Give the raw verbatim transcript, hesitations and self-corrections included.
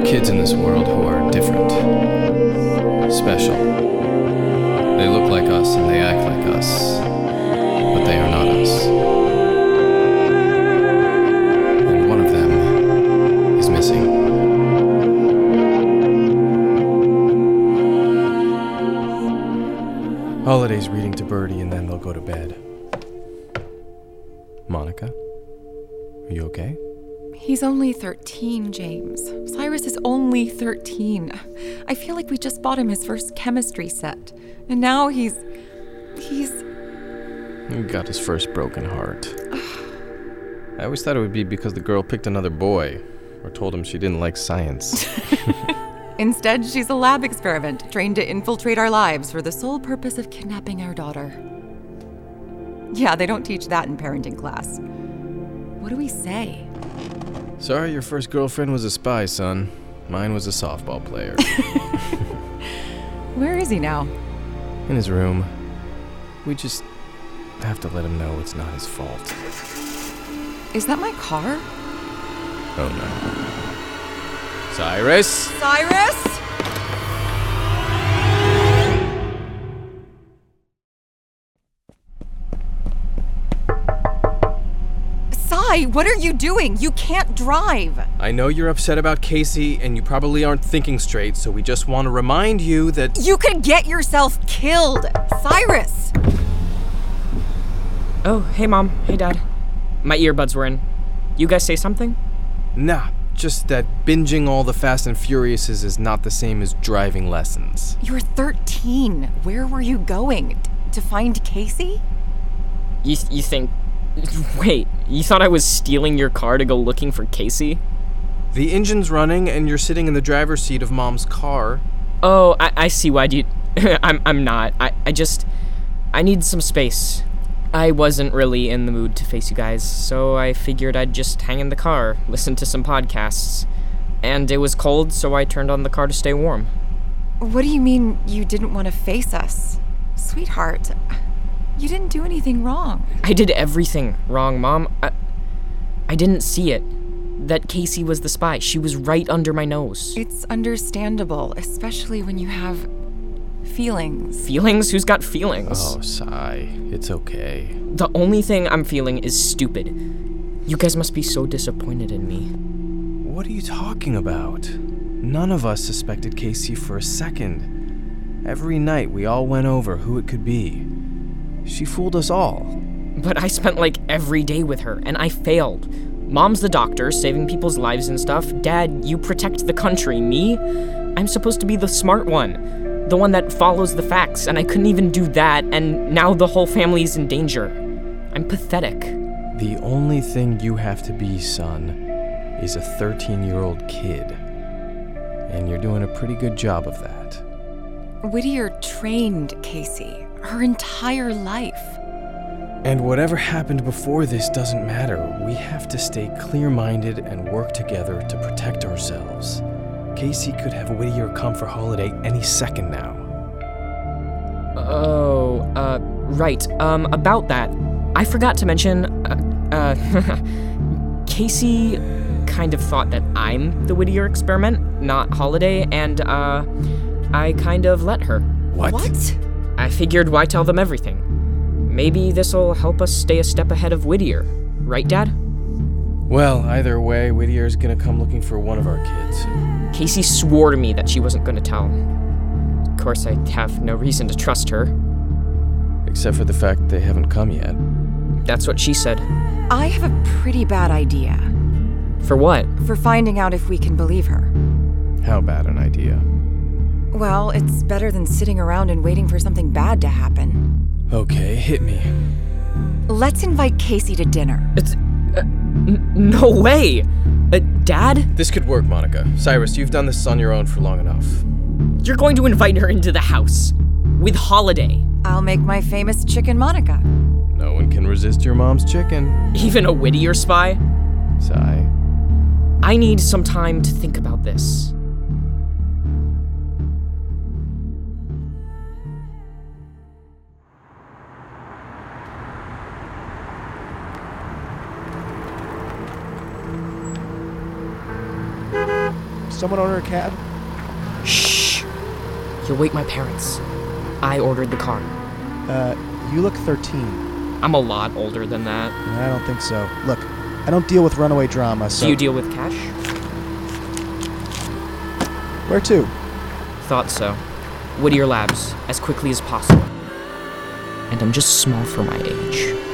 kids in this world who are different, special. They look like us and they act like us, but they are not us. And one of them is missing. Holiday's reading to Birdie and then they'll go to bed. Monica? Are you okay? He's only thirteen, James. Cyrus is only thirteen. I feel like we just bought him his first chemistry set. And now he's... he's... He got his first broken heart. I always thought it would be because the girl picked another boy, or told him she didn't like science. Instead, she's a lab experiment, trained to infiltrate our lives for the sole purpose of kidnapping our daughter. Yeah, they don't teach that in parenting class. What do we say? Sorry your first girlfriend was a spy, son. Mine was a softball player. Where is he now? In his room. We just have to let him know it's not his fault. Is that my car? Oh no. Cyrus? Cyrus? Cy, what are you doing? You can't drive. I know you're upset about Casey, and you probably aren't thinking straight, so we just want to remind you that... You could get yourself killed! Cyrus! Oh, hey Mom, hey Dad. My earbuds were in. You guys say something? Nah, just that binging all the Fast and Furiouses is not the same as driving lessons. You're thirteen. Where were you going? D- to find Casey? You, th- you think... Wait, you thought I was stealing your car to go looking for Casey? The engine's running and you're sitting in the driver's seat of Mom's car. Oh, I, I see why you... I'm I'm not. I, I just... I need some space. I wasn't really in the mood to face you guys, so I figured I'd just hang in the car, listen to some podcasts. And it was cold, so I turned on the car to stay warm. What do you mean you didn't want to face us? Sweetheart, you didn't do anything wrong. I did everything wrong, Mom. I, I didn't see it. That Casey was the spy. She was right under my nose. It's understandable, especially when you have feelings. Feelings? Who's got feelings? Oh, sigh. It's okay. The only thing I'm feeling is stupid. You guys must be so disappointed in me. What are you talking about? None of us suspected Casey for a second. Every night we all went over who it could be. She fooled us all. But I spent like every day with her, and I failed. Mom's the doctor, saving people's lives and stuff. Dad, you protect the country. Me? I'm supposed to be the smart one. The one that follows the facts, and I couldn't even do that, and now the whole family's in danger. I'm pathetic. The only thing you have to be, son, is a thirteen-year-old kid. And you're doing a pretty good job of that. Whittier trained Casey her entire life. And whatever happened before this doesn't matter. We have to stay clear-minded and work together to protect ourselves. Casey could have Whittier come for Holiday any second now. Oh, uh, right. Um, about that, I forgot to mention, uh, uh, Casey kind of thought that I'm the Whittier experiment, not Holiday, and, uh, I kind of let her. What? What? I figured why tell them everything? Maybe this'll help us stay a step ahead of Whittier. Right, Dad? Well, either way, Whittier's gonna come looking for one of our kids. Casey swore to me that she wasn't gonna tell. Of course, I have no reason to trust her. Except for the fact they haven't come yet. That's what she said. I have a pretty bad idea. For what? For finding out if we can believe her. How bad an idea? Well, it's better than sitting around and waiting for something bad to happen. Okay, hit me. Let's invite Casey to dinner. It's... Uh, n- no way! Uh, Dad? This could work, Monica. Cyrus, you've done this on your own for long enough. You're going to invite her into the house. With Holiday. I'll make my famous chicken Monica. No one can resist your mom's chicken. Even a Whittier spy? Sigh. I need some time to think about this. someone order a cab? Shh. You'll wake my parents. I ordered the car. Uh, you look thirteen. I'm a lot older than that. I don't think so. Look, I don't deal with runaway drama, so... Do you deal with cash? Where to? Thought so. Whittier Labs, as quickly as possible. And I'm just small for my age.